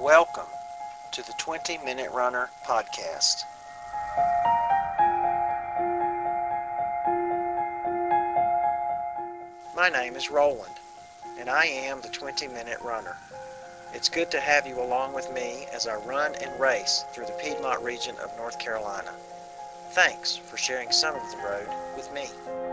Welcome to the 20 Minute Runner podcast. My name is Roland, and I am the 20 Minute Runner. It's good to have you along with me as I run and race through the Piedmont region of North Carolina. Thanks for sharing some of the road with me.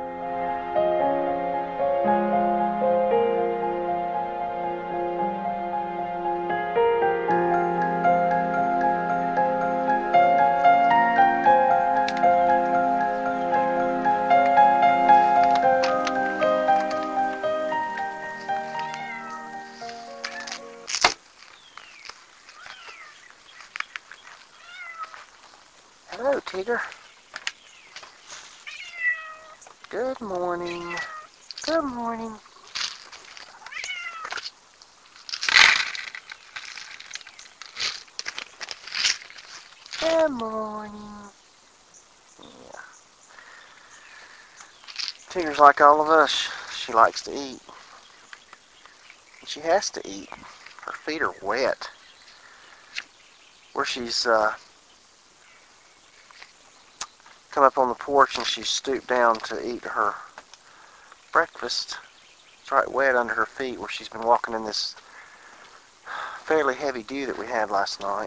Hello, Tigger. Good morning. Good morning. Good morning. Yeah. Tigger's like all of us. She likes to eat. And she has to eat. Her feet are wet. Where she's come up on the porch and she's stooped down to eat her breakfast. It's right wet under her feet where she's been walking in this fairly heavy dew that we had last night.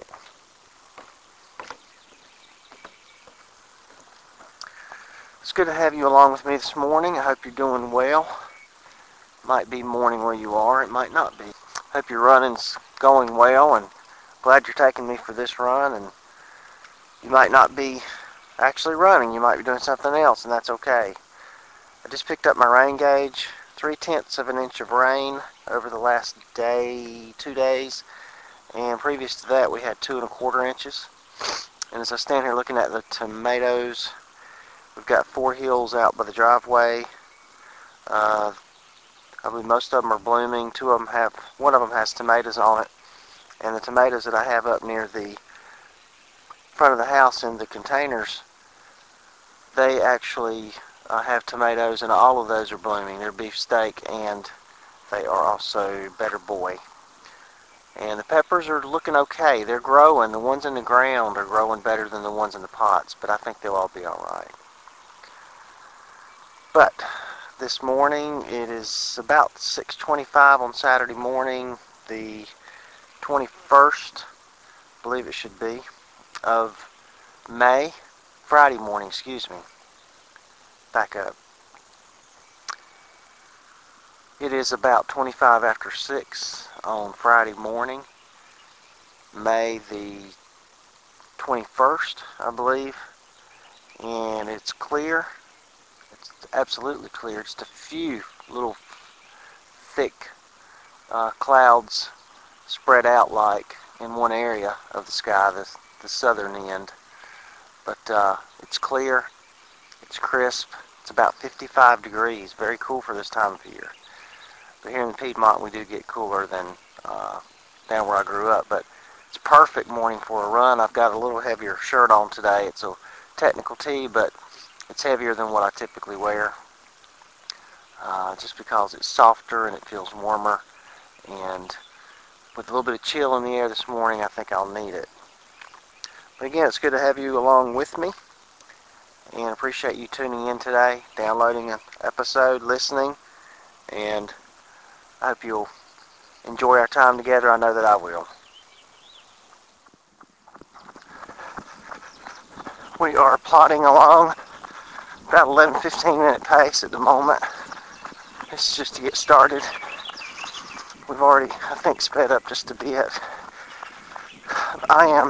It's good to have you along with me this morning. I hope you're doing well. Might be morning where you are. It might not be. Hope your running's going well, and glad you're taking me for this run. And you might not be actually running. You might be doing something else, and that's okay. I just picked up my rain gauge. 3/10 of an inch of rain over the last 2 days. And previous to that, we had 2¼ inches. And as I stand here looking at the tomatoes, we've got 4 hills out by the driveway. I believe most of them are blooming. One of them has tomatoes on it. And the tomatoes that I have up near the front of the house in the containers, they actually have tomatoes, and all of those are blooming. They're beefsteak, and they are also Better Boy. And the peppers are looking okay. They're growing. The ones in the ground are growing better than the ones in the pots, but I think they'll all be all right. But this morning, it is about 6:25 on Saturday morning, the 21st, I believe it should be, of May. Friday morning, excuse me. Back up. It is about 25 after 6 on Friday morning, May the 21st, I believe, and it's clear. It's absolutely clear. Just a few little thick clouds spread out like in one area of the sky, the southern end. But it's clear, it's crisp, it's about 55 degrees, very cool for this time of year. But here in the Piedmont, we do get cooler than down where I grew up. But it's a perfect morning for a run. I've got a little heavier shirt on today. It's a technical tee, but it's heavier than what I typically wear. Just because it's softer and it feels warmer. And with a little bit of chill in the air this morning, I think I'll need it. But again, it's good to have you along with me. And appreciate you tuning in today, downloading an episode, listening. And I hope you'll enjoy our time together. I know that I will. We are plodding along about 11-15 minute pace at the moment. This is just to get started. We've already, I think, sped up just a bit. I am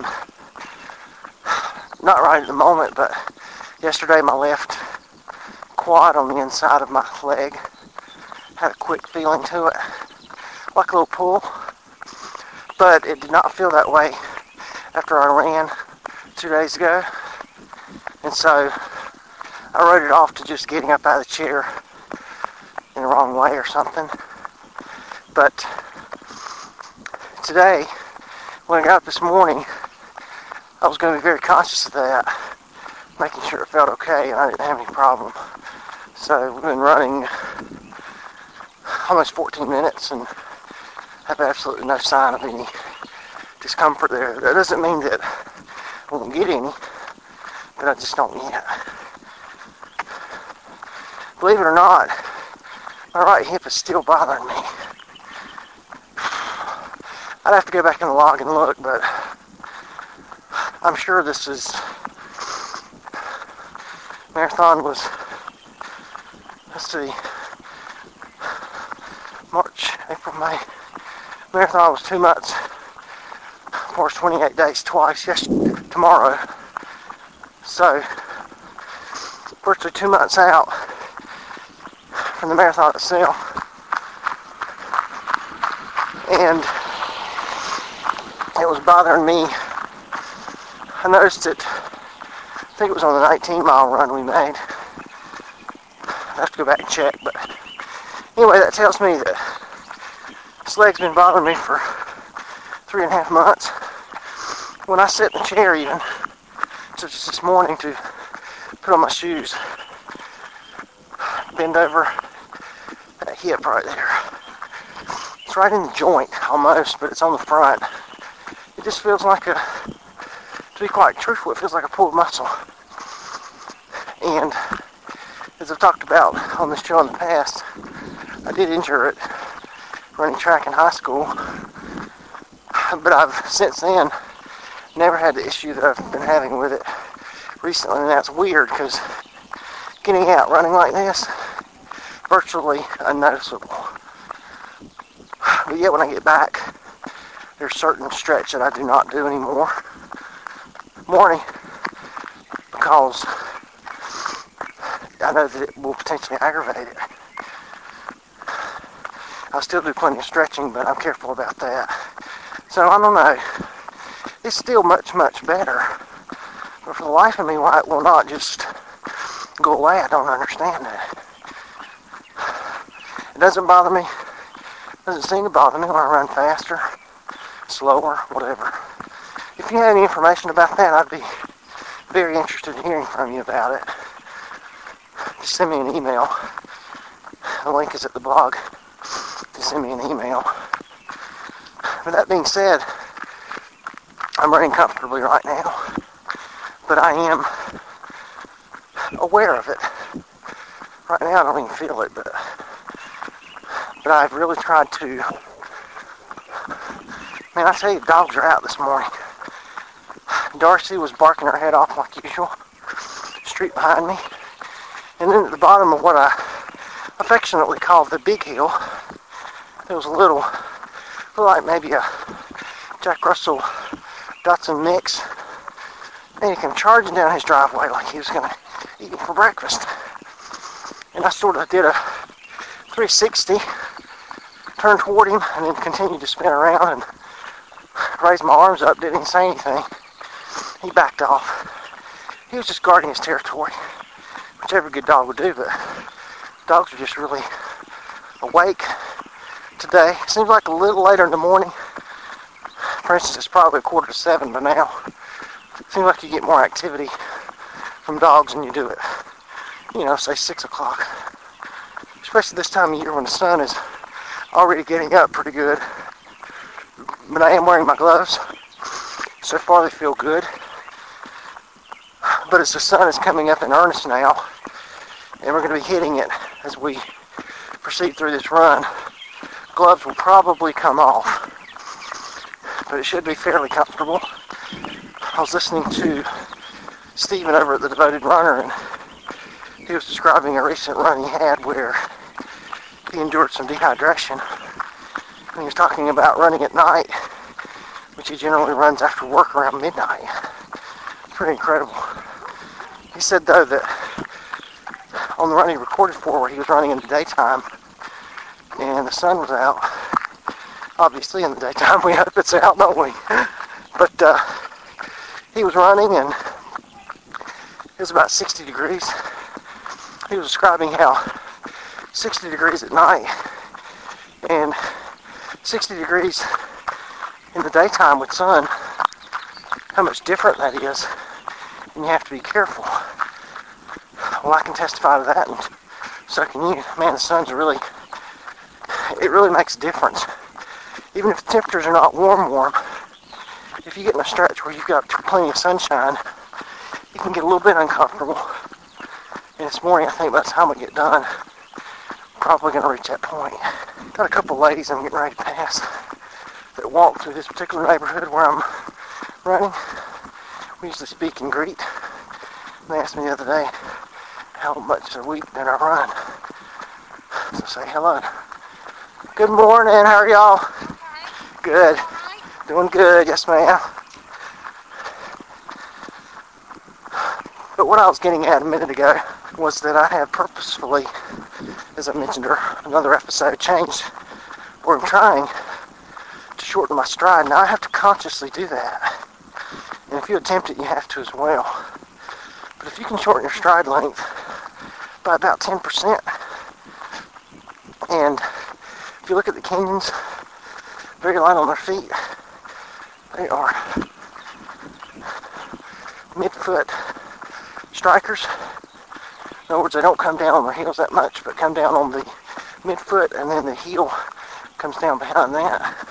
not right at the moment, but yesterday my left quad on the inside of my leg had a quick feeling to it, like a little pull, but it did not feel that way after I ran 2 days ago, and so I wrote it off to just getting up out of the chair in the wrong way or something. But today, when I got up this morning, I was going to be very conscious of that, making sure it felt okay and I didn't have any problem. So we've been running almost 14 minutes and have absolutely no sign of any discomfort there. That doesn't mean that I won't get any, but I just don't yet. Believe it or not, my right hip is still bothering me. I'd have to go back in the log and look, but I'm sure this is, marathon was, let's see, March, April, May. Marathon was 2 months. Of course, 28 days twice. Yes, tomorrow. So, virtually 2 months out from the marathon itself. And it was bothering me. I noticed it, I think it was on the 19-mile run we made. I have to go back and check, but anyway, that tells me that this leg's been bothering me for 3.5 months. When I sit in the chair even, such as this morning to put on my shoes, bend over, that hip right there. It's right in the joint almost, but it's on the front. It just feels like a, to be quite truthful, it feels like a pulled muscle. And as I've talked about on this show in the past, I did injure it running track in high school, but I've since then never had the issue that I've been having with it recently, and that's weird because getting out running like this, virtually unnoticeable. But yet when I get back, there's certain stretch that I do not do anymore. Morning, because I know that it will potentially aggravate it. I still do plenty of stretching, but I'm careful about that. So I don't know. It's still much, much better. But for the life of me, why it will not just go away, I don't understand it. It doesn't bother me. It doesn't seem to bother me when I run faster, slower, whatever. If you have any information about that, I'd be very interested in hearing from you about it. Just send me an email. The link is at the blog. Just send me an email. With that being said, I'm running comfortably right now, but I am aware of it. Right now I don't even feel it, but I've really tried to. Man, I tell you, dogs are out this morning. Darcy was barking her head off like usual, street behind me. And then at the bottom of what I affectionately call the big hill, there was a little like maybe a Jack Russell Dotson mix. And he came charging down his driveway like he was going to eat it for breakfast. And I sort of did a 360, turned toward him, and then continued to spin around and raised my arms up, didn't even say anything. He backed off. He was just guarding his territory, which every good dog would do, but dogs are just really awake today. Seems like a little later in the morning. For instance, it's probably 6:45 by now. Seems like you get more activity from dogs than you do it, say 6 o'clock. Especially this time of year when the sun is already getting up pretty good. But I am wearing my gloves. So far they feel good. But as the sun is coming up in earnest now, and we're going to be hitting it as we proceed through this run, gloves will probably come off. But it should be fairly comfortable. I was listening to Stephen over at the Devoted Runner, and he was describing a recent run he had where he endured some dehydration. And he was talking about running at night, which he generally runs after work around midnight. Pretty incredible. He said, though, that on the run he recorded for where he was running in the daytime and the sun was out, obviously in the daytime we hope it's out, don't we? But he was running and it was about 60 degrees. He was describing how 60 degrees at night and 60 degrees in the daytime with sun, how much different that is, and you have to be careful. Well, I can testify to that, and so can you. Man, the sun's really, it really makes a difference. Even if the temperatures are not warm, if you get in a stretch where you've got plenty of sunshine, it can get a little bit uncomfortable. And this morning, I think by the time we get done, I'm probably going to reach that point. Got a couple ladies I'm getting ready to pass that walk through this particular neighborhood where I'm running. We usually speak and greet. And they asked me the other day how much a week that I run. So say hello. Good morning, how are y'all? Hi. Good. Hi. Doing good, yes ma'am. But what I was getting at a minute ago was that I have purposefully, as I mentioned in another episode, changed where I'm trying to shorten my stride. Now I have to consciously do that. And if you attempt it, you have to as well. But if you can shorten your stride length by about 10%, and if you look at the Kenyans, very light on their feet, they are mid-foot strikers. In other words, they don't come down on their heels that much, but come down on the midfoot, and then the heel comes down behind that.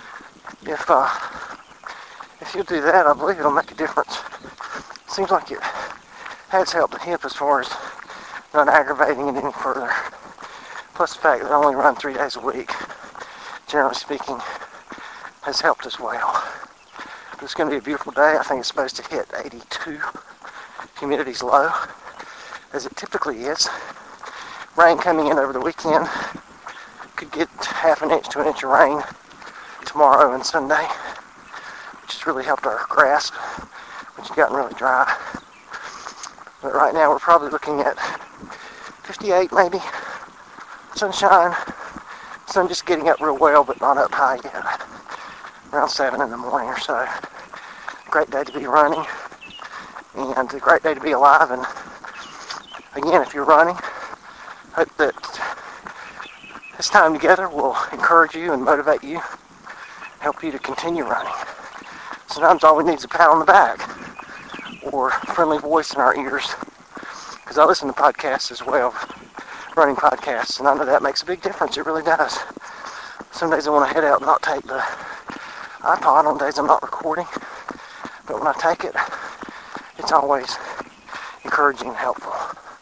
If you do that, I believe it'll make a difference. Seems like it has helped the hip as far as not aggravating it any further. Plus the fact that I only run 3 days a week, generally speaking, has helped as well. It's going to be a beautiful day. I think it's supposed to hit 82. Humidity's low, as it typically is. Rain coming in over the weekend. Could get half an inch to an inch of rain tomorrow and Sunday, which has really helped our grass, which has gotten really dry. But right now we're probably looking at 58 maybe. Sunshine. Sun just getting up real well, but not up high yet. Around 7 in the morning or so. Great day to be running, and a great day to be alive. And again, if you're running, hope that this time together will encourage you and motivate you, help you to continue running. Sometimes all we need is a pat on the back or a friendly voice in our ears, because I listen to podcasts as well, running podcasts, and I know that makes a big difference. It really does. Some days I want to head out and not take the iPod. On days I'm not recording, but when I take it, it's always encouraging and helpful.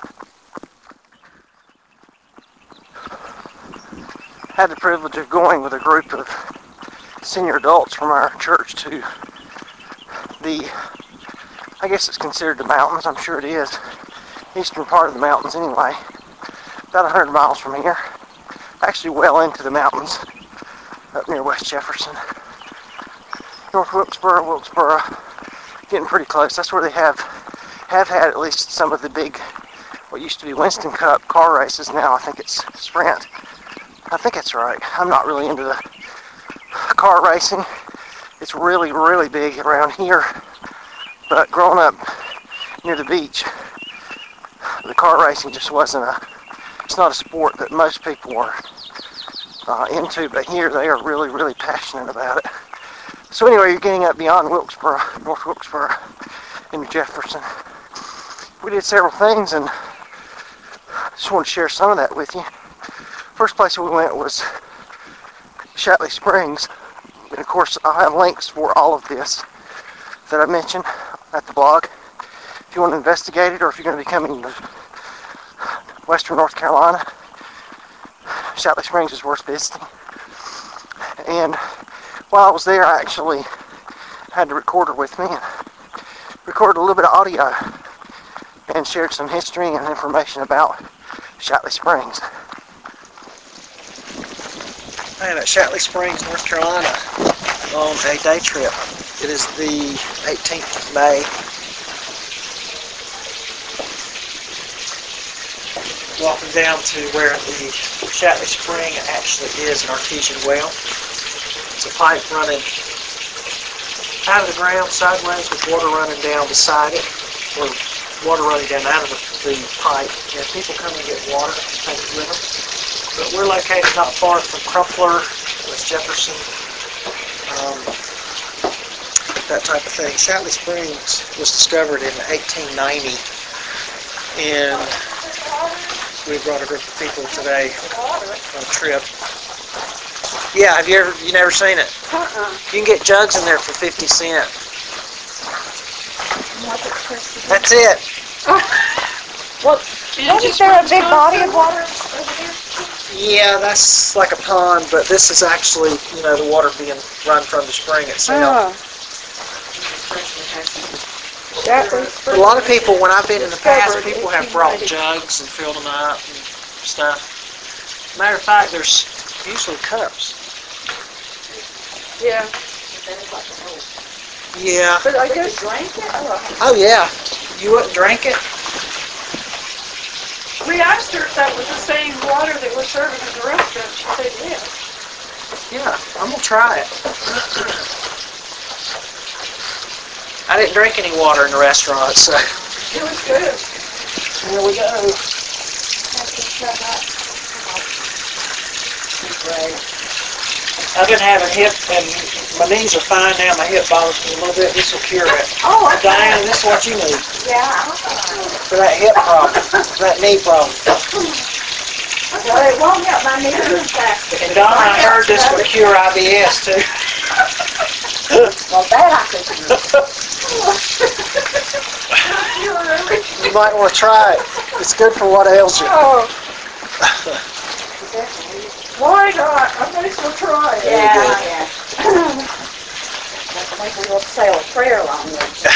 I had the privilege of going with a group of senior adults from our church to I guess it's considered the mountains, I'm sure it is, eastern part of the mountains anyway, about 100 miles from here, actually well into the mountains, up near West Jefferson, North Wilkesboro, getting pretty close. That's where they have had at least some of the big, what used to be Winston Cup car races. Now I think it's Sprint. I think that's right. I'm not really into the car racing. It's really, really big around here. But growing up near the beach, the car racing just it's not a sport that most people are into, but here they are really, really passionate about it. So anyway, you're getting up beyond Wilkesboro, North Wilkesboro, into Jefferson. We did several things, and I just want to share some of that with you. First place we went was Shatley Springs, and of course I'll have links for all of this that I mentioned at the blog. If you want to investigate it, or if you're going to be coming to Western North Carolina, Shatley Springs is worth visiting. And while I was there, I actually had the recorder with me and recorded a little bit of audio and shared some history and information about Shatley Springs. I am at Shatley Springs, North Carolina on a day trip. It is the 18th of May. Walking down to where the Shatley Spring actually is, an artesian well. It's a pipe running out of the ground sideways with water running down beside it, or water running down out of the pipe. And people come and get water, take it with them. But we're located not far from Crumpler, West Jefferson, that type of thing. Shatley Springs was discovered in 1890, and we brought a group of people today on a trip. Yeah, you never seen it? You can get jugs in there for 50 cents. That's it. Well, isn't there a big body of water over there? Yeah, that's like a pond, but this is actually, the water being run from the spring itself. A lot of people, when I've been in the past, people have brought jugs and filled them up and stuff. Matter of fact, there's usually cups. Yeah. Yeah. But I guess drink it? Oh, yeah. You wouldn't drink it? We asked her if that was the same water that we're serving in the restaurant. She said yes. Yeah, I'm going to try it. I didn't drink any water in the restaurant, so. It was good. Here we go. I've been having and my knees are fine now. My hip bothers me a little bit. This will cure it. Oh, okay. Diana, this is what you need. Yeah. For that hip problem, for that knee problem. Well, it won't help my knees as fast. And Donna, I heard this would cure IBS too. Well, that I could use. You might want to try it. It's good for what ails you. Oh. Why not? I may as well try it. Yeah. I think we ought to say a prayer along with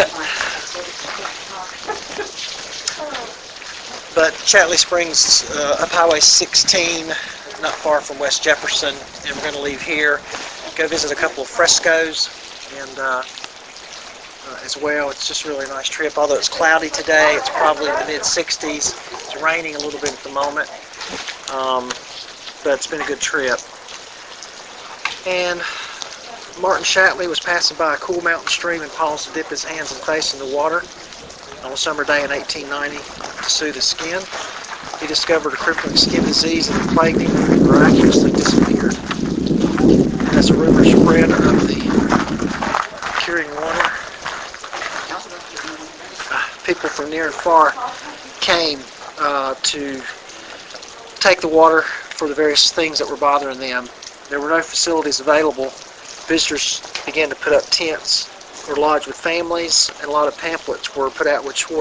But Chatley Springs, up Highway 16, not far from West Jefferson, and we're going to leave here, go visit a couple of frescoes, and as well, it's just a really nice trip. Although it's cloudy today, it's probably in the mid-60s. It's raining a little bit at the moment, but it's been a good trip. And Martin Shatley was passing by a cool mountain stream and paused to dip his hands and face in the water on a summer day in 1890 to soothe his skin. He discovered a crippling skin disease that had plagued him and miraculously disappeared. And as a rumor spread of the curing water, people from near and far came to take the water for the various things that were bothering them. There were no facilities available. Visitors began to put up tents or lodge with families, and a lot of pamphlets were put out which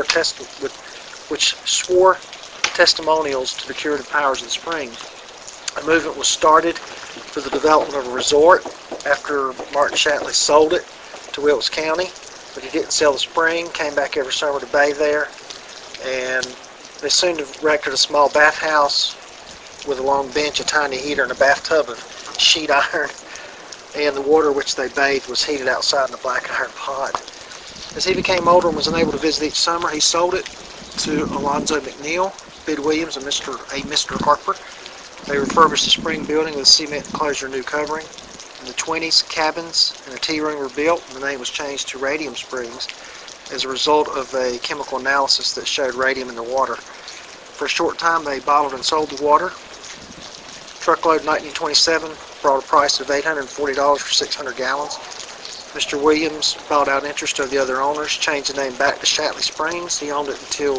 swore testimonials to the curative powers of the springs. A movement was started for the development of a resort after Martin Shatley sold it to Wilkes County, but he didn't sell the spring, came back every summer to bathe there, and they soon erected a small bathhouse with a long bench, a tiny heater, and a bathtub of sheet iron, and the water which they bathed was heated outside in a black iron pot. As he became older and was unable to visit each summer, he sold it to Alonzo McNeil, Bid Williams, and Mr. Harper. They refurbished the spring building with a cement enclosure and new covering. In the 20s, cabins and a tea room were built, and the name was changed to Radium Springs as a result of a chemical analysis that showed radium in the water. For a short time, they bottled and sold the water. Truckload in 1927 brought a price of $840 for 600 gallons. Mr. Williams bought out interest of the other owners, changed the name back to Shatley Springs. He owned it until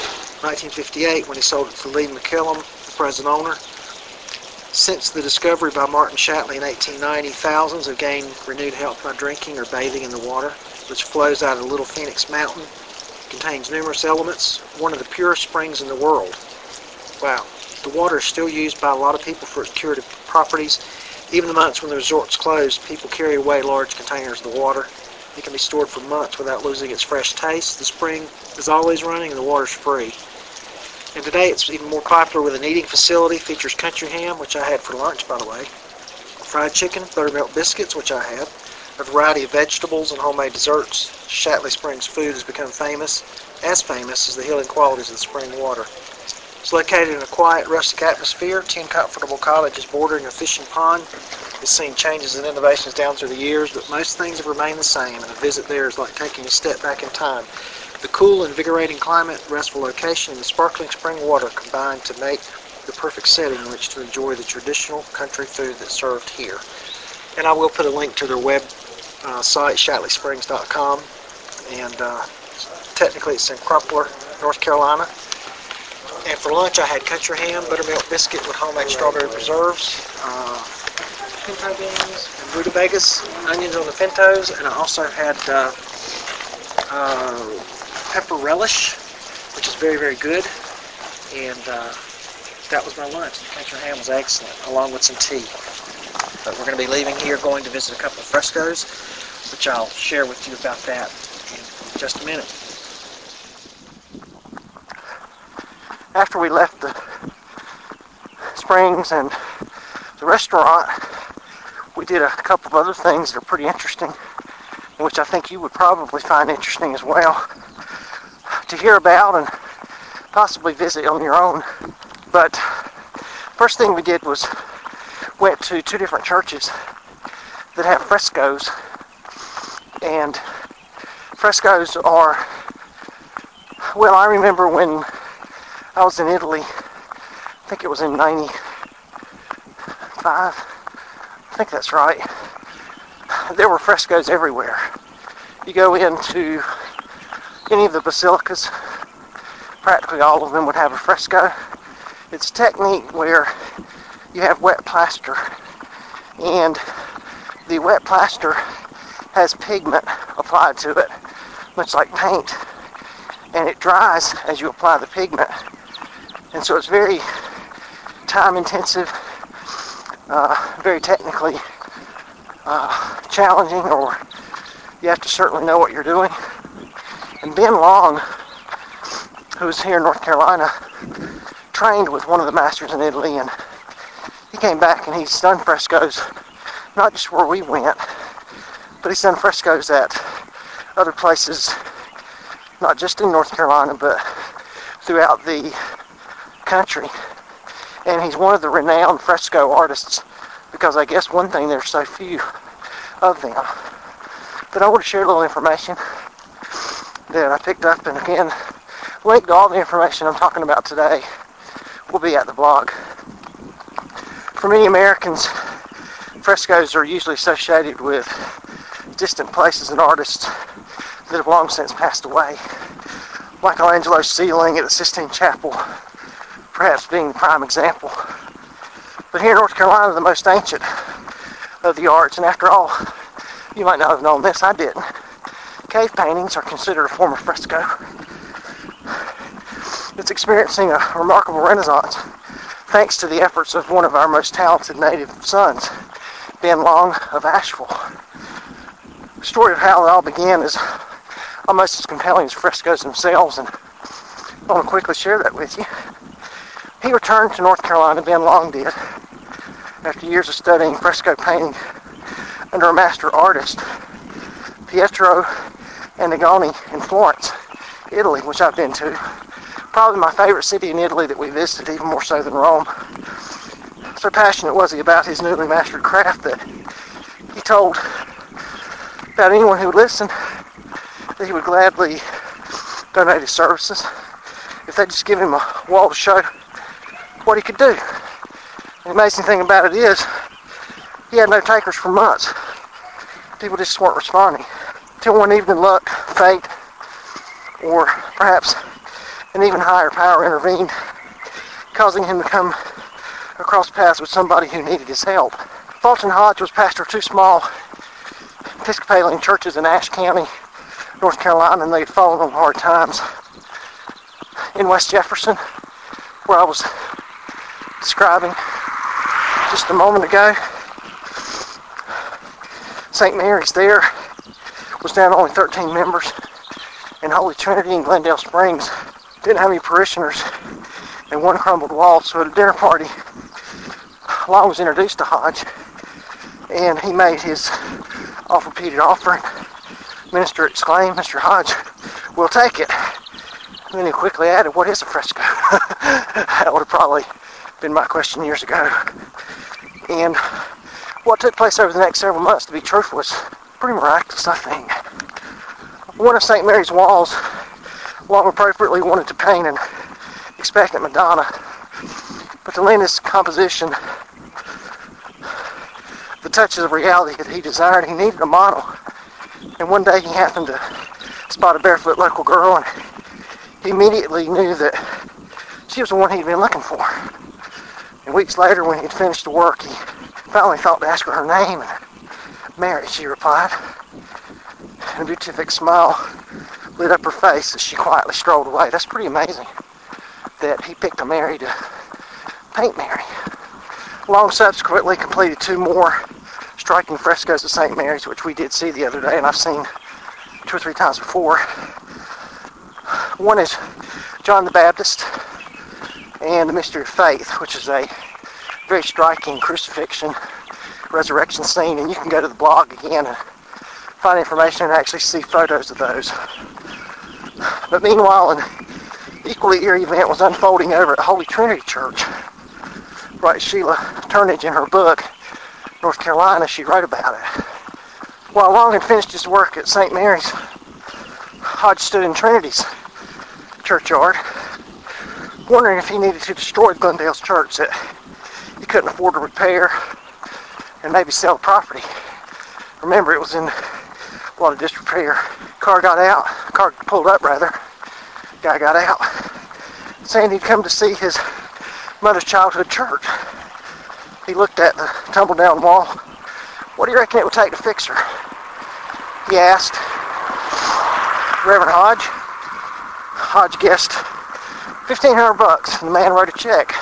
1958 when he sold it to Lee McKillum, the present owner. Since the discovery by Martin Shatley in 1890, thousands have gained renewed health by drinking or bathing in the water, which flows out of Little Phoenix Mountain. It contains numerous elements, one of the purest springs in the world. Wow. The water is still used by a lot of people for its curative properties. Even the months when the resort's closed, people carry away large containers of the water. It can be stored for months without losing its fresh taste. The spring is always running and the water's free. And today it's even more popular with an eating facility. Features country ham, which I had for lunch, by the way, fried chicken, buttermilk biscuits, which I had, a variety of vegetables and homemade desserts. Shatley Springs food has become famous as the healing qualities of the spring water. It's located in a quiet, rustic atmosphere. 10 comfortable cottages bordering a fishing pond. It's seen changes and innovations down through the years, but most things have remained the same, and a visit there is like taking a step back in time. The cool, invigorating climate, restful location, and the sparkling spring water combine to make the perfect setting in which to enjoy the traditional country food that's served here. And I will put a link to their web site, ShatleySprings.com, and technically it's in Crumpler, North Carolina. And for lunch, I had country ham, buttermilk biscuit with homemade strawberry preserves, pinto beans and rutabagas, onions on the pintos, and I also had pepper relish, which is very, very good. And that was my lunch. The Cajun ham was excellent, along with some tea. But we're going to be leaving here, going to visit a couple of frescoes, which I'll share with you about that in just a minute. After we left the springs and the restaurant, we did a couple of other things that are pretty interesting, which I think you would probably find interesting as well to hear about and possibly visit on your own. But first thing we did was went to two different churches that have frescoes, and frescoes are, well, I remember when I was in Italy, I think it was in 95, I think that's right, there were frescoes everywhere. You go into any of the basilicas, practically all of them would have a fresco. It's a technique where you have wet plaster, and the wet plaster has pigment applied to it, much like paint, and it dries as you apply the pigment. And so it's very time intensive, very technically challenging, or you have to certainly know what you're doing. And Ben Long, who's here in North Carolina, trained with one of the masters in Italy, and he came back and he's done frescoes, not just where we went, but he's done frescoes at other places, not just in North Carolina, but throughout the country. And he's one of the renowned fresco artists, because I guess one thing, there's so few of them. But I want to share a little information that I picked up, and again, link to all the information I'm talking about today will be at the blog. For many Americans, frescoes are usually associated with distant places and artists that have long since passed away. Michelangelo's ceiling at the Sistine Chapel perhaps being the prime example. But here in North Carolina, the most ancient of the arts, and after all, you might not have known this, I didn't. Cave paintings are considered a form of fresco. It's experiencing a remarkable renaissance thanks to the efforts of one of our most talented native sons, Ben Long of Asheville. The story of how it all began is almost as compelling as frescoes themselves, and I want to quickly share that with you. He returned to North Carolina, Ben Long did, after years of studying fresco painting under a master artist, Pietro Annigoni, in Florence, Italy, which I've been to. Probably my favorite city in Italy that we visited, even more so than Rome. So passionate was he about his newly mastered craft that he told about anyone who would listen that he would gladly donate his services if they'd just give him a wall to show what he could do. The amazing thing about it is he had no takers for months. People just weren't responding. Till one evening luck, fate, or perhaps an even higher power intervened, causing him to come across paths with somebody who needed his help. Fulton Hodge was pastor of two small Episcopalian churches in Ashe County, North Carolina, and they'd fallen on hard times. In West Jefferson, where I was describing just a moment ago, St. Mary's there was down to only 13 members, and Holy Trinity in Glendale Springs didn't have any parishioners, and one crumbled wall. So at a dinner party, Long was introduced to Hodge, and he made his oft-repeated offering. Minister exclaimed, "Mr. Hodge, we'll take it." And then he quickly added, "What is a fresco?" That would have probably been my question years ago. And what took place over the next several months, to be truthful, was pretty miraculous, I think. One of St. Mary's walls, Long appropriately wanted to paint an expectant Madonna, but to lend his composition the touches of reality that he desired, he needed a model. And one day he happened to spot a barefoot local girl, and he immediately knew that she was the one he'd been looking for. And weeks later, when he'd finished the work, he Finally thought to ask her name, and Mary, she replied, and a beatific smile lit up her face as she quietly strolled away. That's pretty amazing that he picked a Mary to paint Mary. Long subsequently completed 2 more striking frescoes of St. Mary's, which we did see the other day, and I've seen 2 or 3 times before. One is John the Baptist and the Mystery of Faith, which is a very striking crucifixion resurrection scene, and you can go to the blog again and find information and actually see photos of those. But meanwhile, an equally eerie event was unfolding over at Holy Trinity Church. Right, Sheila Turnage, in her book, North Carolina, she wrote about it. While Long had finished his work at St. Mary's, Hodge stood in Trinity's churchyard, wondering if he needed to destroy Glendale's church that he couldn't afford to repair and maybe sell the property. Remember, it was in a lot of disrepair. Car pulled up rather. Guy got out, saying he'd come to see his mother's childhood church. He looked at the tumble down wall. What do you reckon it would take to fix her? He asked. Reverend Hodge. Hodge guessed $1,500, and the man wrote a check.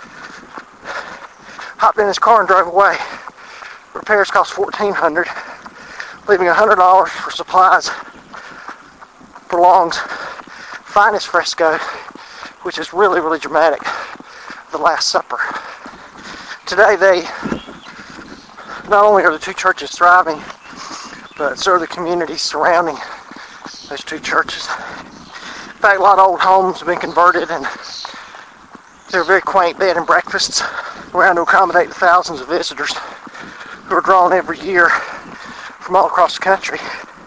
Hopped in his car and drove away. Repairs cost $1,400, leaving $100 for supplies for Long's finest fresco, which is really, really dramatic, The Last Supper. Today, not only are the 2 churches thriving, but so are the communities surrounding those 2 churches. In fact, a lot of old homes have been converted, and they're very quaint bed and breakfasts around to accommodate the thousands of visitors who are drawn every year from all across the country.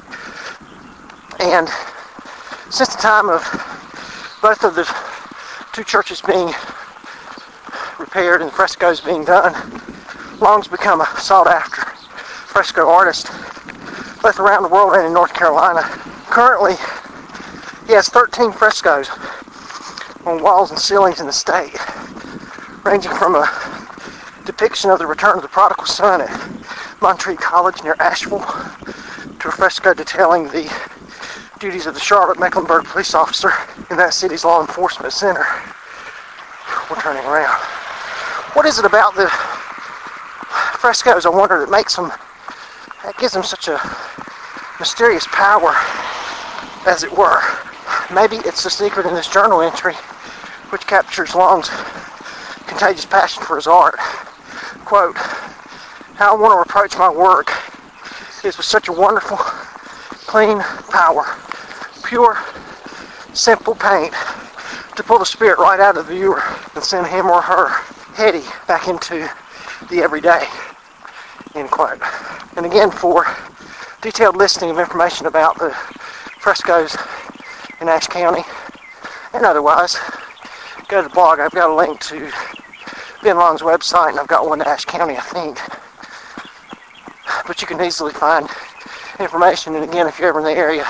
And since the time of both of the 2 churches being repaired and the frescoes being done, Long's become a sought-after fresco artist both around the world and in North Carolina. Currently, he has 13 frescoes on walls and ceilings in the state, ranging from a depiction of the return of the prodigal son at Montreat College near Asheville to a fresco detailing the duties of the Charlotte-Mecklenburg police officer in that city's law enforcement center. We're turning around. What is it about the frescoes, I wonder, that gives them such a mysterious power, as it were? Maybe it's the secret in this journal entry, which captures Long's contagious passion for his art. Quote, "How I want to approach my work is with such a wonderful, clean power, pure, simple paint, to pull the spirit right out of the viewer and send him or her heady back into the everyday." End quote. And again, for detailed listing of information about the frescoes in Ashe County and otherwise, go to the blog. I've got a link to Ben Long's website, and I've got one to Ashe County, I think. But you can easily find information, and again, if you're ever in the area,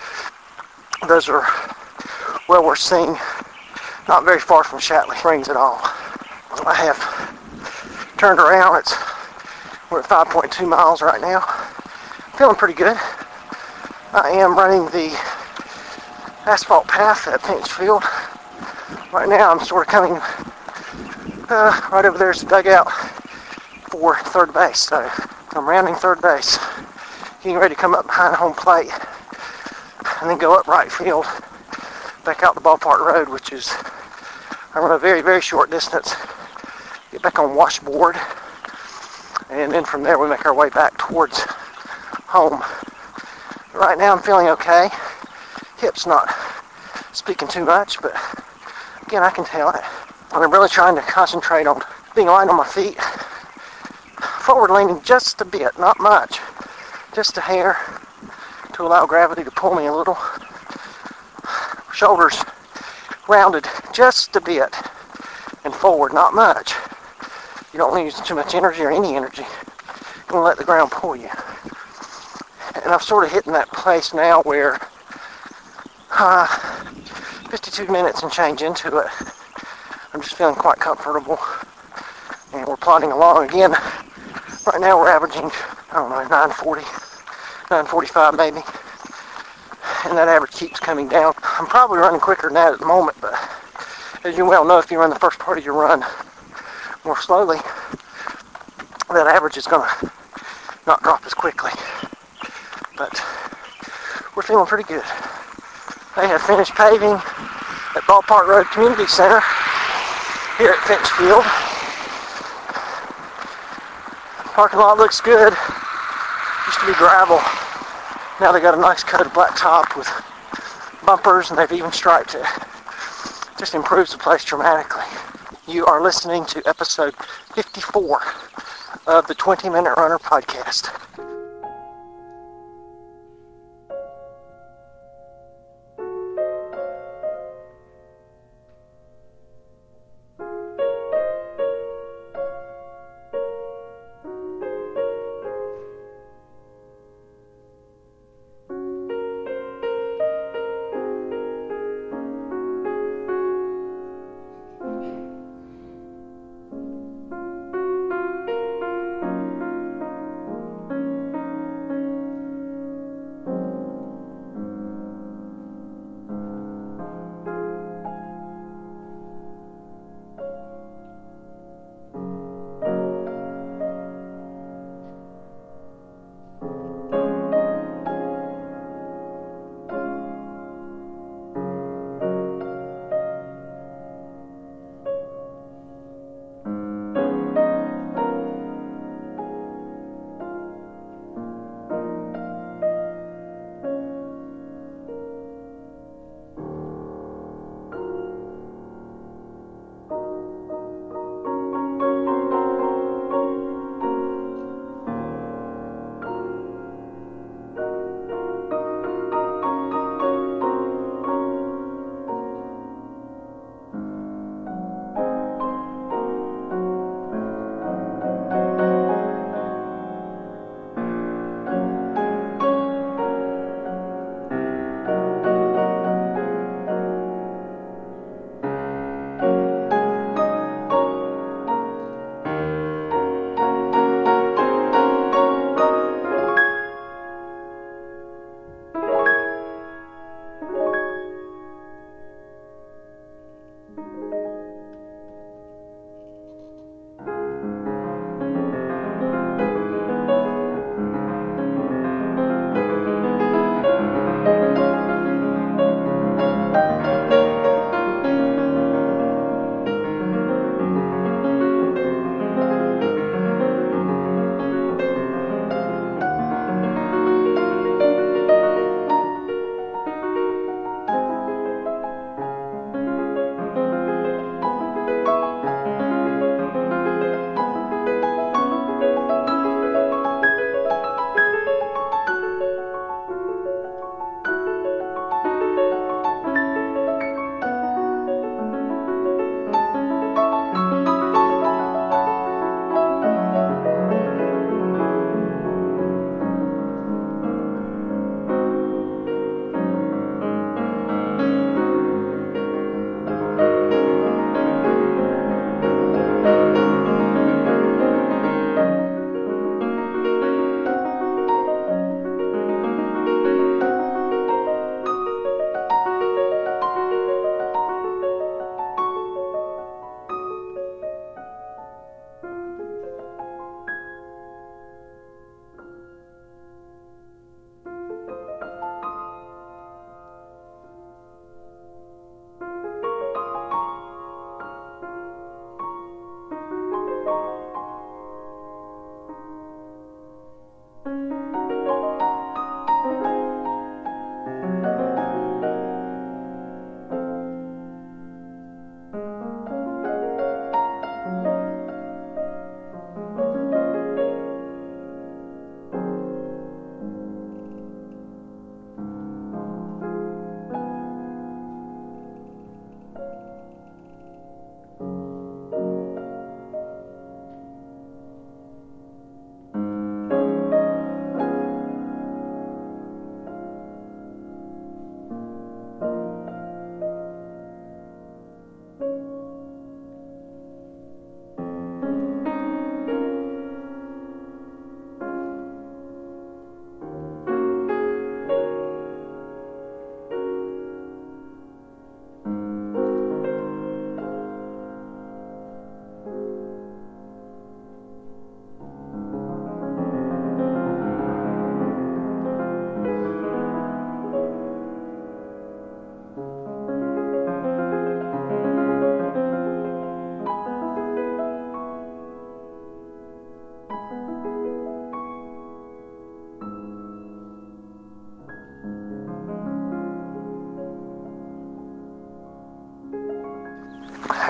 those are well worth seeing. Not very far from Shatley Springs at all. I have turned around. We're at 5.2 miles right now. Feeling pretty good. I am running the asphalt path at Pinchfield. Right now I'm sort of coming, right over there's the dugout for third base. So I'm rounding third base, getting ready to come up behind home plate, and then go up right field, back out the ballpark road, which is, I run a very, very short distance, get back on washboard, and then from there we make our way back towards home. Right now I'm feeling okay. Hip's not speaking too much, but again, I can tell it. I'm really trying to concentrate on being light on my feet, forward leaning just a bit, not much, just a hair, to allow gravity to pull me a little. Shoulders rounded just a bit, and forward, not much. You don't want to use too much energy or any energy. You're going to let the ground pull you. And I'm sort of hitting that place now where 52 minutes and change into it, I'm just feeling quite comfortable. And we're plodding along again. Right now we're averaging, I don't know, 940, 945 maybe. And that average keeps coming down. I'm probably running quicker than that at the moment, but as you well know, if you run the first part of your run more slowly, that average is going to not drop as quickly. But we're feeling pretty good. They have finished paving at Ballpark Road Community Center here at Finch Field. Parking lot looks good. Used to be gravel. Now they got a nice coat of black top with bumpers, and they've even striped it. Just improves the place dramatically. You are listening to episode 54 of the 20 Minute Runner podcast.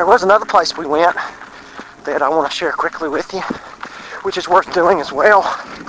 was another place we went that I want to share quickly with you, which is worth doing as well.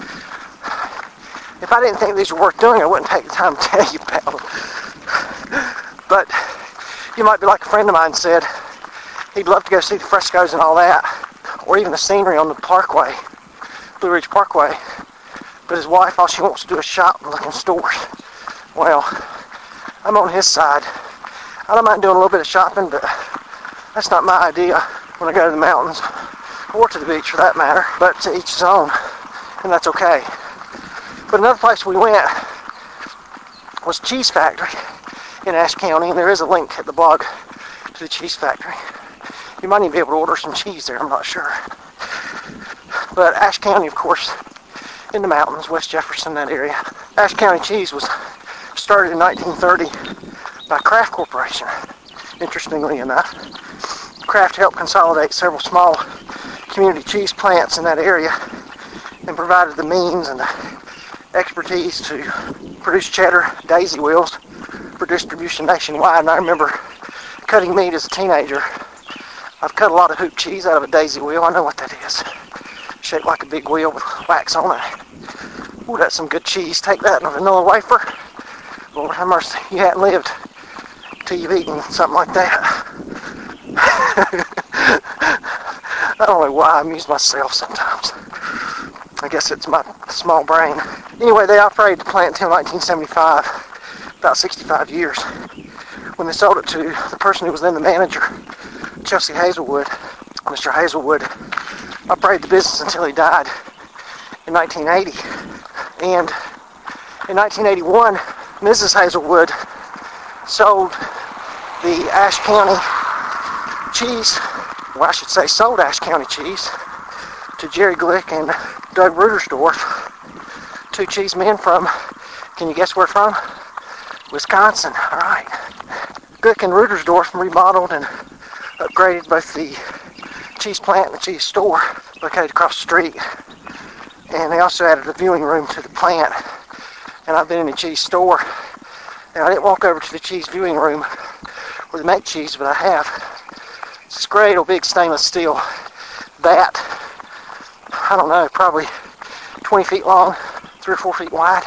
If I didn't think these were worth doing, I wouldn't take the time to tell you about them. But you might be like a friend of mine said, he'd love to go see the frescoes and all that, or even the scenery on the Parkway, Blue Ridge Parkway. But his wife, all she wants to do is shop and look in stores. Well, I'm on his side. I don't mind doing a little bit of shopping, but that's not my idea when I go to the mountains, or to the beach for that matter, but to each his own, and that's okay. But another place we went was Cheese Factory in Ashe County, and there is a link at the blog to the Cheese Factory. You might even be able to order some cheese there, I'm not sure. But Ashe County, of course, in the mountains, West Jefferson, that area. Ashe County Cheese was started in 1930 by Kraft Corporation, interestingly enough. Kraft helped consolidate several small community cheese plants in that area and provided the means and the expertise to produce cheddar, daisy wheels for distribution nationwide. And I remember cutting meat as a teenager. I've cut a lot of hoop cheese out of a daisy wheel. I know what that is. Shaped like a big wheel with wax on it. Ooh, that's some good cheese. Take that in a vanilla wafer. Lord have mercy, you hadn't lived till you've eaten something like that. I don't know why I amuse myself sometimes. I guess it's my small brain. Anyway, they operated the plant until 1975, about 65 years, when they sold it to the person who was then the manager, Chelsea Hazelwood. Mr. Hazelwood operated the business until he died in 1980. And in 1981, Mrs. Hazelwood sold the Ashe County cheese, well, I should say sold Ashe County cheese to Jerry Glick and Doug Rudersdorf, two cheese men from, can you guess where from? Wisconsin. All right. Glick and Rudersdorf remodeled and upgraded both the cheese plant and the cheese store located across the street. And they also added a viewing room to the plant. And I've been in the cheese store, and I didn't walk over to the cheese viewing room where they make cheese, but I have. It's this great old big stainless steel vat. I don't know, probably 20 feet long, 3 or 4 feet wide,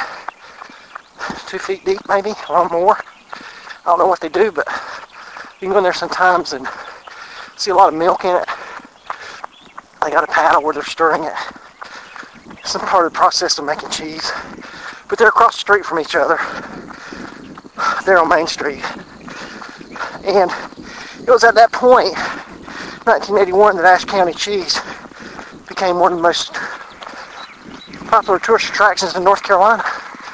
2 feet deep maybe, a lot more. I don't know what they do, but you can go in there sometimes and see a lot of milk in it. They got a paddle where they're stirring it. Some part of the process of making cheese. But they're across the street from each other. They're on Main Street. And it was at that point, 1981, that Ashe County cheese became one of the most popular tourist attractions in North Carolina.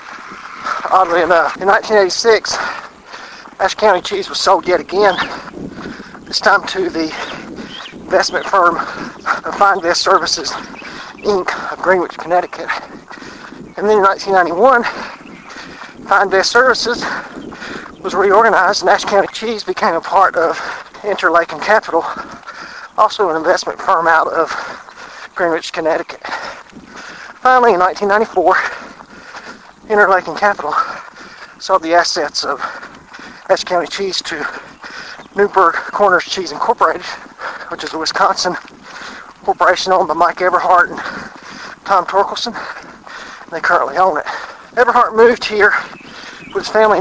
Oddly enough, in 1986, Ashe County cheese was sold yet again, this time to the investment firm of FineVest Services, Inc. of Greenwich, Connecticut. And then in 1991, FineVest Services was reorganized and Ashe County Cheese became a part of Interlaken Capital, also an investment firm out of Greenwich, Connecticut. Finally, in 1994, Interlaken Capital sold the assets of Ashe County Cheese to Newburgh Corners Cheese Incorporated, which is a Wisconsin corporation owned by Mike Everhart and Tom Torkelson. They currently own it. Everhart moved here with his family in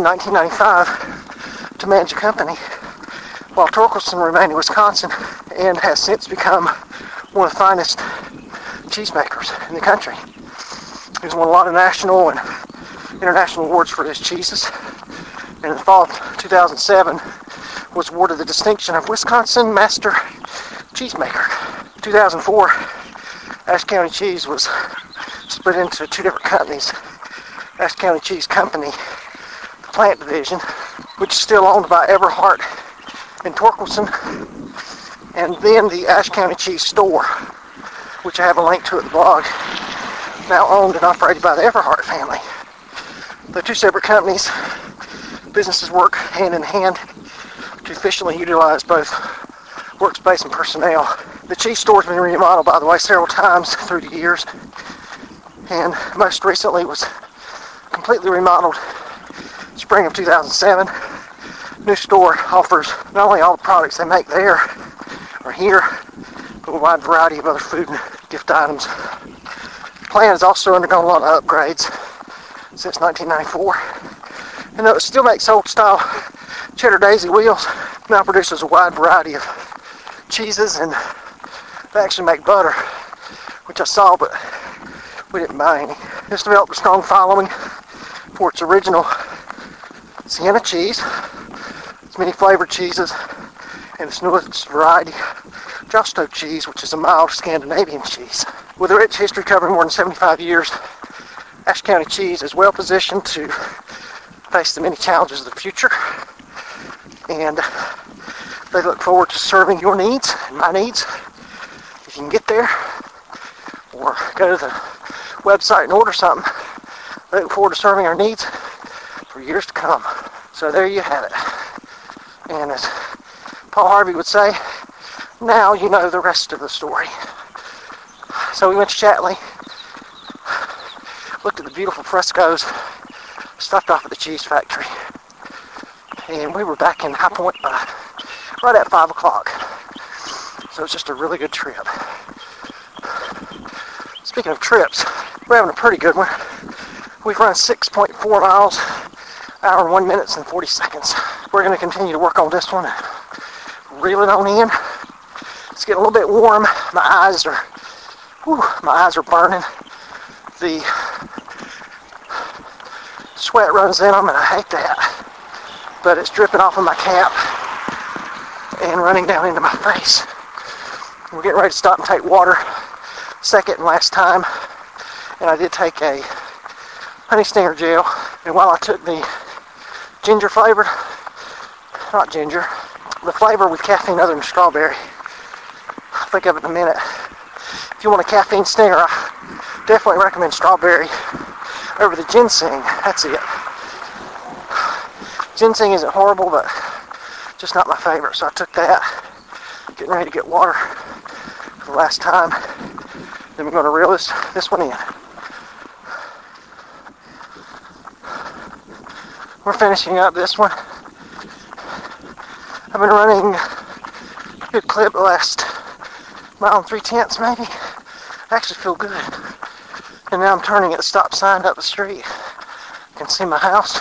1995 to manage a company, while Torkelson remained in Wisconsin and has since become one of the finest cheesemakers in the country. He's won a lot of national and international awards for his cheeses, and in the fall of 2007 was awarded the distinction of Wisconsin Master Cheesemaker. In 2004, Ashe County Cheese was split into two different companies. Ashe County Cheese Company, the plant division, which is still owned by Everhart and Torkelson, and then the Ashe County Cheese Store, which I have a link to at the blog, now owned and operated by the Everhart family. They're two separate companies. Businesses work hand in hand to efficiently utilize both workspace and personnel. The cheese store has been remodeled, by the way, several times through the years, and most recently was completely remodeled spring of 2007. New store offers not only all the products they make there, here with a wide variety of other food and gift items. The plant has also undergone a lot of upgrades since 1994. And though it still makes old-style cheddar daisy wheels, it now produces a wide variety of cheeses, and they actually make butter, which I saw, but we didn't buy any. It's developed a strong following for its original Sienna cheese, its many flavored cheeses, and its newest variety, Justo cheese, which is a mild Scandinavian cheese. With a rich history covering more than 75 years, Ashe County Cheese is well positioned to face the many challenges of the future, and they look forward to serving your needs and my needs. If you can get there or go to the website and order something, they look forward to serving our needs for years to come. So there you have it. And as Paul Harvey would say, now you know the rest of the story. So we went to Chatley, looked at the beautiful frescoes, stopped off at the cheese factory, and we were back in High Point by right at 5 o'clock. So it's just a really good trip. Speaking of trips, we're having a pretty good one. We've run 6.4 miles, hour and 1 minute and 40 seconds. We're going to continue to work on this one and reel it on in. It's getting a little bit warm. My eyes are burning. The sweat runs in them, and I hate that. But it's dripping off of my cap and running down into my face. We're getting ready to stop and take water. Second and last time. And I did take a honey stinger gel. And while I took the ginger flavored, not ginger, the flavor with caffeine other than strawberry, I'll think of it in a minute. If you want a caffeine stinger, I definitely recommend strawberry over the ginseng. That's it. Ginseng isn't horrible, but just not my favorite. So I took that. Getting ready to get water for the last time. Then we're going to reel this one in. We're finishing up this one. I've been running a good clip the last mile and 3/10 maybe. I actually feel good. And now I'm turning at the stop sign up the street. You can see my house.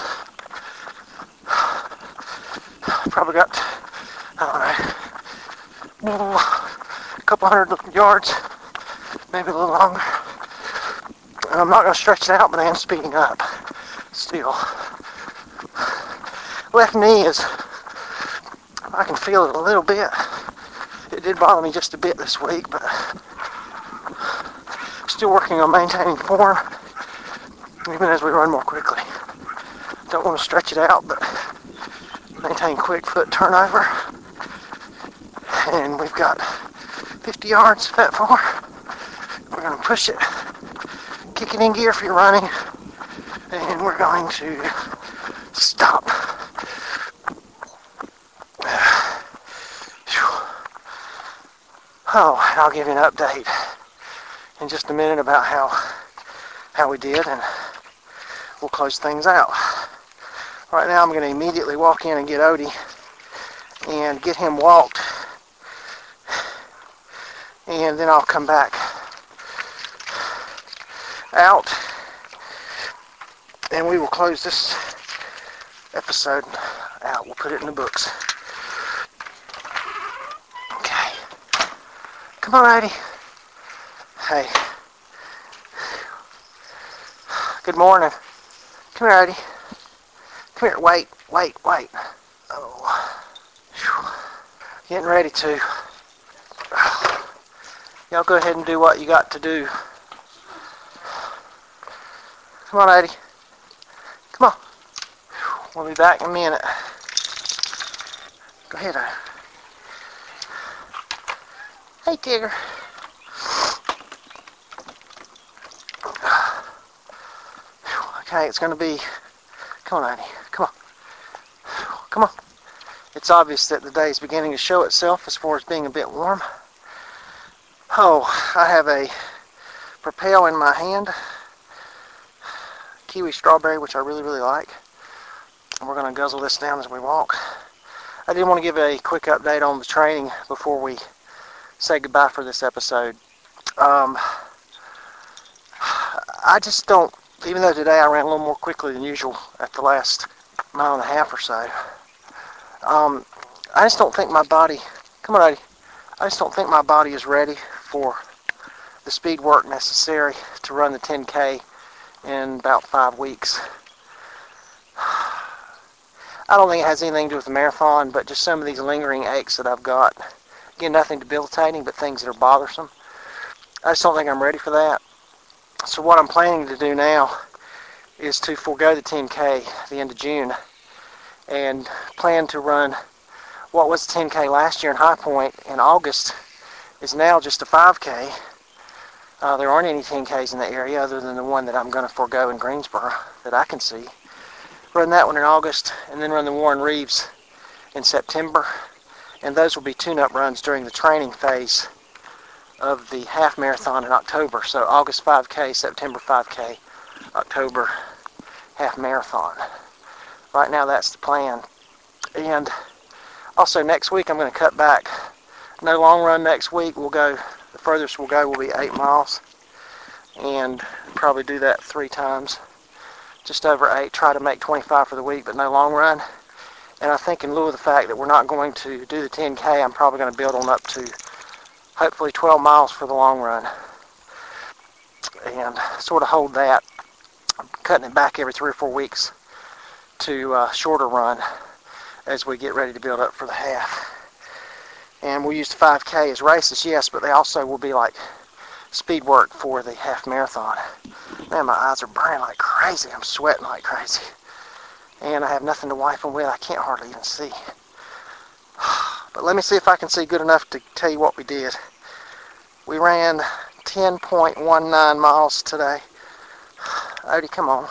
Probably got, I don't know, a couple hundred yards, maybe a little longer. And I'm not going to stretch it out, but I am speeding up still. Left knee is, I can feel it a little bit. It did bother me just a bit this week, but still working on maintaining form, even as we run more quickly. Don't want to stretch it out, but maintain quick foot turnover. And we've got 50 yards that far. We're going to push it, kick it in gear for your running, and we're going to stop. Oh, and I'll give you an update in just a minute about how we did, and we'll close things out. Right now I'm going to immediately walk in and get Odie and get him walked, and then I'll come back out and we will close this episode out. We'll put it in the books. Okay. Come on, Odie. Hey. Good morning. Come here, Odie. Come here. Wait. Oh. Getting ready to. Y'all go ahead and do what you got to do. Come on, Odie. Come on. We'll be back in a minute. Go ahead, Odie. Hey, Tigger. Okay, it's going to be... Come on, Odie. Come on. Come on. It's obvious that the day is beginning to show itself as far as being a bit warm. Oh, I have a Propel in my hand. Kiwi strawberry, which I really, really like. And we're going to guzzle this down as we walk. I did want to give a quick update on the training before we say goodbye for this episode. I just don't, even though today I ran a little more quickly than usual at the last mile and a half or so, I just don't think my body, come on, Eddie, I just don't think my body is ready for the speed work necessary to run the 10K in about 5 weeks. I don't think it has anything to do with the marathon, but just some of these lingering aches that I've got. Again, nothing debilitating, but things that are bothersome. I just don't think I'm ready for that. So what I'm planning to do now is to forego the 10K at the end of June and plan to run what was the 10K last year in High Point in August is now just a 5K. There aren't any 10Ks in the area other than the one that I'm going to forego in Greensboro that I can see. Run that one in August and then run the Warren Reeves in September. And those will be tune-up runs during the training phase of the half marathon in October. So August 5K, September 5K, October half marathon. Right now that's the plan. And also next week I'm going to cut back. No long run next week. The furthest we'll go will be 8 miles. And probably do that 3 times. Just over 8, try to make 25 for the week, but no long run. And I think in lieu of the fact that we're not going to do the 10K, I'm probably going to build on up to hopefully 12 miles for the long run. And sort of hold that. I'm cutting it back every 3 or 4 weeks to a shorter run as we get ready to build up for the half. And we'll use the 5K as races, yes, but they also will be like speed work for the half marathon. Man, my eyes are burning like crazy. I'm sweating like crazy. And I have nothing to wipe them with. I can't hardly even see. But let me see if I can see good enough to tell you what we did. We ran 10.19 miles today. Odie, come on.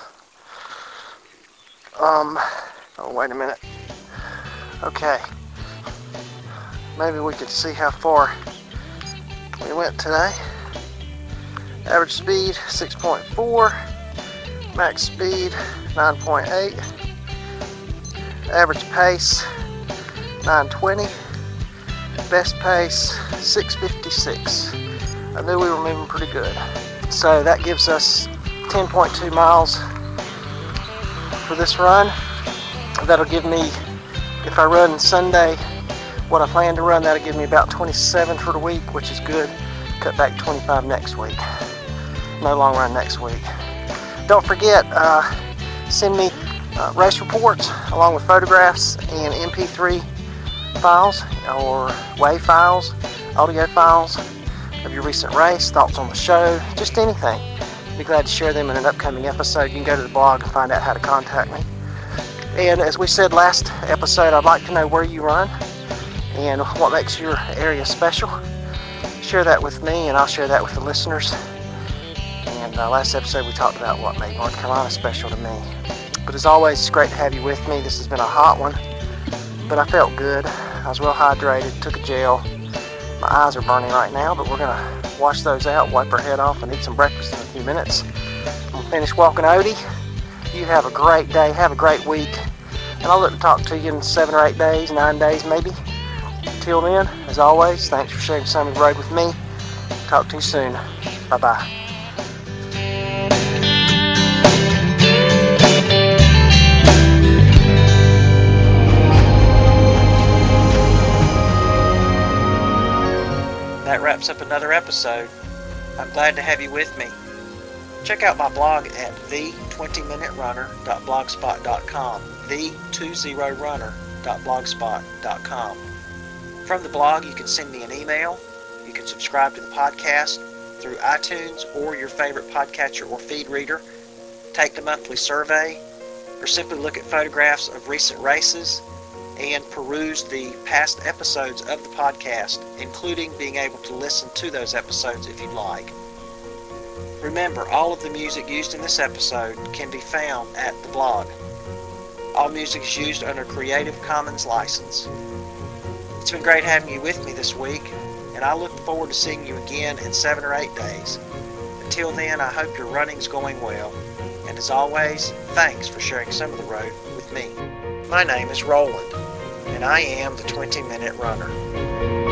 Oh, wait a minute. Okay. Maybe we could see how far we went today. Average speed, 6.4. Max speed, 9.8. Average pace, 9:20. Best pace, 6:56. I knew we were moving pretty good. So that gives us 10.2 miles for this run. That'll give me, if I run Sunday, what I plan to run, that'll give me about 27 for the week, which is good. Cut back 25 next week. No long run next week. Don't forget, send me race reports along with photographs and MP3 files or WAV files, audio files of your recent race, thoughts on the show, just anything. I'd be glad to share them in an upcoming episode. You can go to the blog and find out how to contact me. And as we said last episode, I'd like to know where you run and what makes your area special. Share that with me and I'll share that with the listeners. And last episode we talked about what made North Carolina special to me. But as always, it's great to have you with me. This has been a hot one, but I felt good. I was well hydrated, took a gel. My eyes are burning right now, but we're going to wash those out, wipe our head off, and eat some breakfast in a few minutes. I'm going to finish walking Odie. You have a great day, have a great week, and I'll look to talk to you in 7 or 8 days, 9 days maybe. Till then, as always, thanks for sharing some of the road with me. Talk to you soon. Bye-bye. That wraps up another episode. I'm glad to have you with me. Check out my blog at the20minuterunner.blogspot.com, the20runner.blogspot.com. From the blog, you can send me an email. You can subscribe to the podcast through iTunes or your favorite podcatcher or feed reader. Take the monthly survey, or simply look at photographs of recent races and peruse the past episodes of the podcast, including being able to listen to those episodes if you'd like. Remember, all of the music used in this episode can be found at the blog. All music is used under Creative Commons license. It's been great having you with me this week, and I look forward to seeing you again in 7 or 8 days. Until then, I hope your running's going well, and as always, thanks for sharing some of the road with me. My name is Roland, and I am the 20 Minute Runner.